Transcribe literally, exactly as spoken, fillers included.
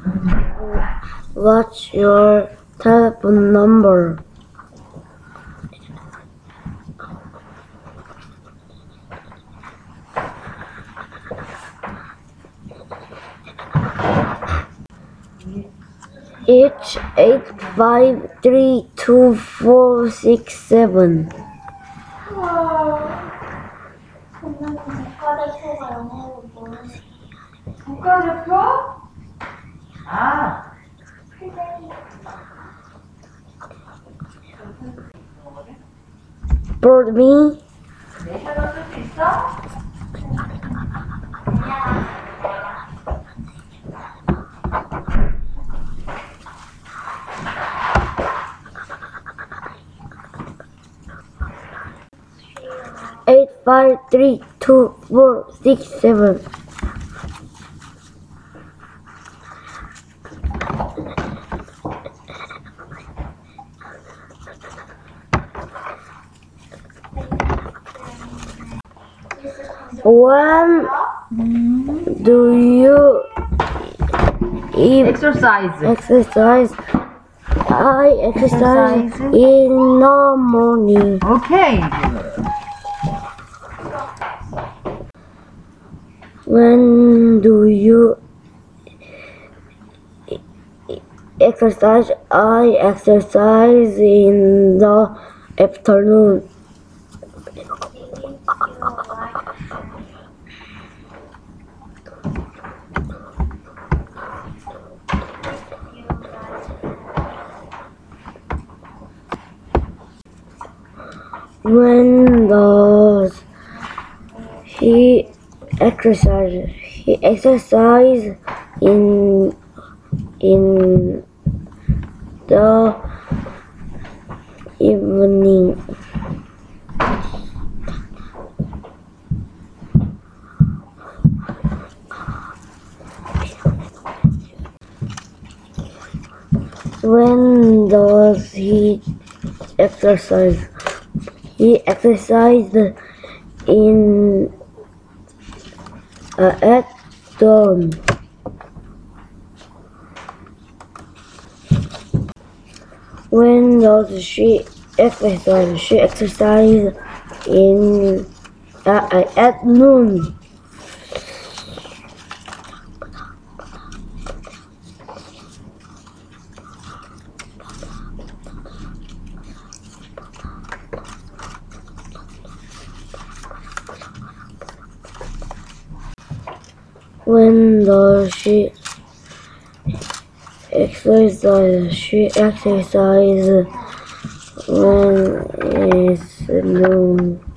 What's your telephone number? It's eight five three two four six seven. 국가대표가 영어로 뭐지? 국가대표? 아. For me? 내셔널 쓸 수 있어? Eight five three two four six seven. When do you eat exercise. exercise? I exercise Exercise. in the morning. Okay. When do you exercise? I exercise in the afternoon. When does he exercise? He exercise in in the evening. When does he exercise? He exercised in uh, at dawn. When does she exercise? She exercises in uh, uh, at noon. When does she exercise? She exercises when it's noon.